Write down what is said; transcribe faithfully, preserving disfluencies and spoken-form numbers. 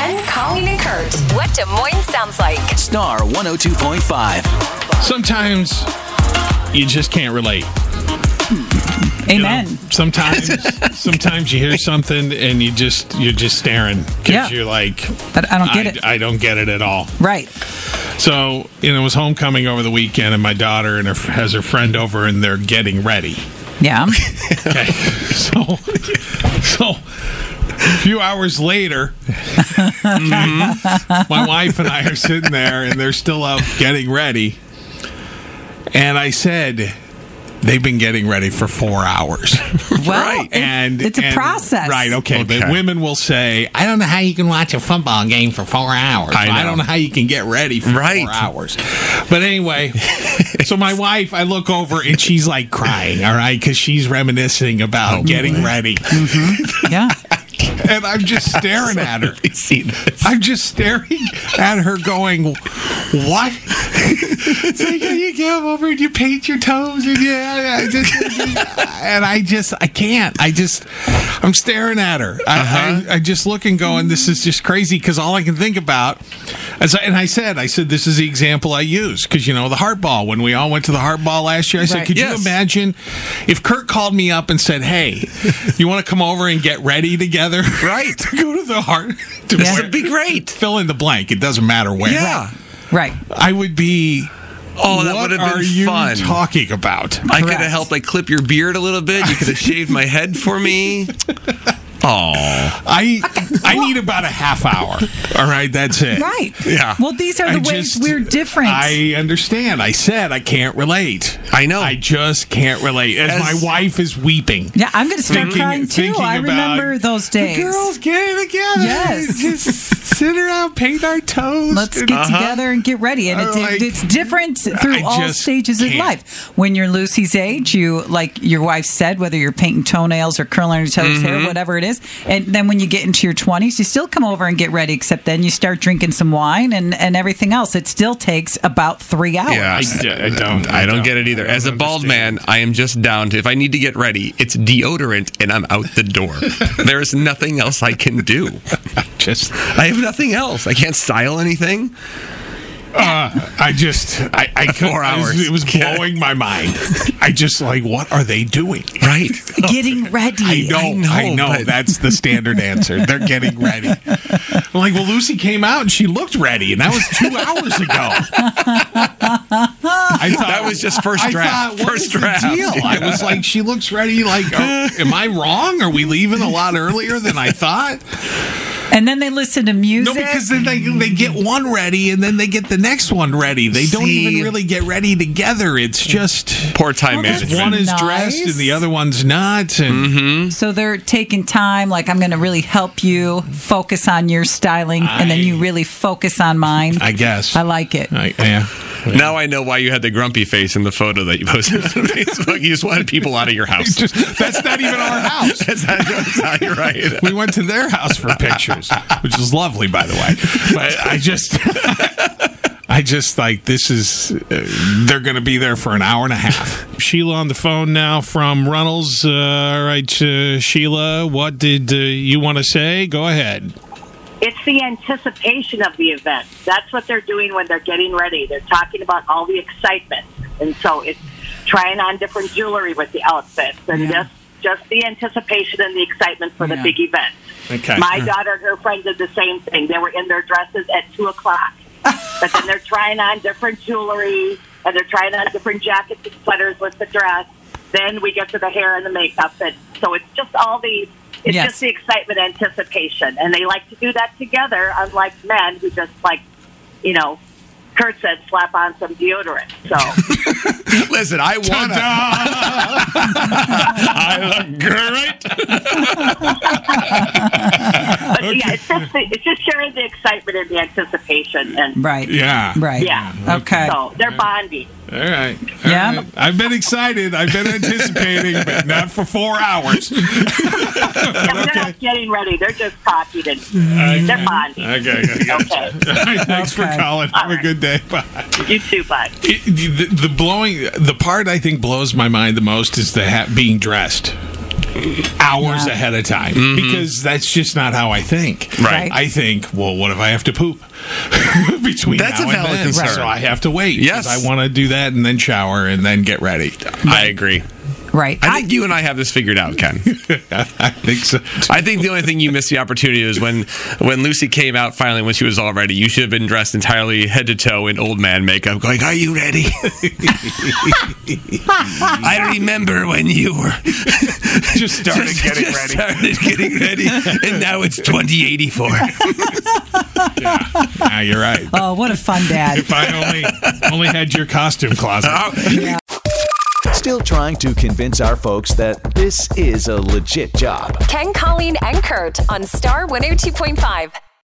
Jen, Colleen, and Kurt. What Des Moines sounds like. Star one oh two point five. Sometimes you just can't relate. Amen. You know, sometimes, sometimes you hear something and you just you're just staring because Yeah. you're like, But I don't get I, it. I don't get it at all. Right. So you know, it was homecoming over the weekend, and my daughter and her has her friend over, and they're getting ready. Yeah. Okay, so so a few hours later, mhm, my wife and I are sitting there, and they're still up getting ready, and I said, they've been getting ready for four hours. Well, Right. it- And it's a and- process. Right, okay, But Okay. women will say, I don't know how you can watch a football game for four hours. I I, know. don't know how you can get ready for Right. four hours. But anyway, so my wife, I look over and she's like crying, all right, because she's reminiscing about getting ready. Yeah. And I'm just staring at her. I see this. I'm just staring at her going, what? It's like, oh, you come over and you paint your toes and yeah, I just, and I just, I can't. I just, I'm staring at her. I, Uh-huh. I, I just look and going, this is just crazy because all I can think about, as I, and I said, I said, this is the example I use because, you know, the heart ball, when we all went to the heart ball last year, I said, Right. could Yes. you imagine if Kurt called me up and said, hey, you want to come over and get ready together? Right. to go to the heart. To Yeah. where- It'd be great. Fill in the blank. It doesn't matter where. Yeah. Right. I would be. Oh, that what would have are been you fun. talking about? I could Correct. have helped like clip your beard a little bit. You could have shaved my head for me. Oh. I I need about a half hour. All right, that's it. Right. Yeah. Well, these are the I ways just- we're different. I understand. I said I can't relate. I know. I just can't relate. As, As- my wife is weeping. yeah, I'm going to start Thinking- crying too. thinking I about remember those days. The girls getting together. Yes. Just sit around, paint our toes. Let's and- get together and get ready. And I'm it's, like, it's different through I all just stages of can't. life. When you're Lucy's age, you, like your wife said, whether you're painting toenails or curling your toes, hair, Mm-hmm. whatever it is. And then when you get into your twenties, you still come over and get ready, except then you start drinking some wine and, and everything else. It still takes about three hours. Yeah. I, d- I don't. I don't get it either. I don't As a bald understand. man, I am just down to if I need to get ready, it's deodorant and I'm out the door. There's nothing else I can do. Just. I have nothing else. I can't style anything. Uh, I just, I, I couldn't- Four I was- hours. It was blowing my mind. I just like, what are they doing? Right. Getting ready. I know, I know, know. but- That's the standard answer. They're getting ready. I'm like, well, Lucy came out and she looked ready, and that was two hours ago. I thought That was just first I draft. thought, what First is the draft. deal? I was like, she looks ready. Like, are, am I wrong? Are we leaving a lot earlier than I thought? And then they listen to music. No, because then they they get one ready and then they get the next one ready. They don't See? even really get ready together. It's just Poor time Well, that's management. one is Nice. dressed and the other one's not. And So they're taking time, like, I'm going to really help you focus on your styling, and then you I- really focus on mine. I guess I like it. I, yeah. Now I know why you had the grumpy face in the photo that you posted on Facebook. You just wanted people out of your house. Just, that's not even our house. That's not, that's not you're right. We went to their house for pictures, which is lovely, by the way. But I just, I just like this is. Uh, they're going to be there for an hour and a half. Sheila on the phone now from Runnels. Uh, all right, uh, Sheila, what did uh, you want to say? Go ahead. It's the anticipation of the event. That's what they're doing when they're getting ready. They're talking about all the excitement. And so it's trying on different jewelry with the outfits and Yeah. just just the anticipation and the excitement for Yeah. the big event. Okay. My daughter and her friend did the same thing. They were in their dresses at two o'clock. But then they're trying on different jewelry and they're trying on different jackets and sweaters with the dress. Then we get to the hair and the makeup. And so it's just all these It's Yes. just the excitement, anticipation. And they like to do that together, unlike men who just, like, you know, Kurt said, slap on some deodorant. So, Listen, I want to. I look great. but yeah, it's just, the, it's just sharing the excitement and the anticipation. And, Right. Yeah. Right. yeah. Okay. So they're bonding. All right. All Yeah. right. I've been excited. I've been anticipating, but not for four hours. Yeah, they're not getting ready. They're just talking and they're bonding. Okay. I gotcha. Okay. All right, thanks for Okay. calling. Have a right. good day. Bye. You too, bye. It, the, the blowing, the part I think blows my mind the most is the ha- being dressed. hours Yeah. ahead of time Mm-hmm. because that's just not how I think. Right. I think, well, what if I have to poop between That's now a valid and then? concern. So I have to wait. 'cause Yes. I want to do that and then shower and then get ready. I agree. Right. I think you and I have this figured out, Ken. I think so. I think the only thing you missed the opportunity is when when Lucy came out finally when she was all ready. You should have been dressed entirely head to toe in old man makeup, going, "Are you ready?" I remember when you were Just started just, getting just ready. started getting ready, and now it's twenty eighty-four. Yeah, you're right. Oh, what a fun dad. If I only only had your costume closet. Yeah. Still trying to convince our folks that this is a legit job. Ken, Colleen, and Kurt on Star one oh two point five.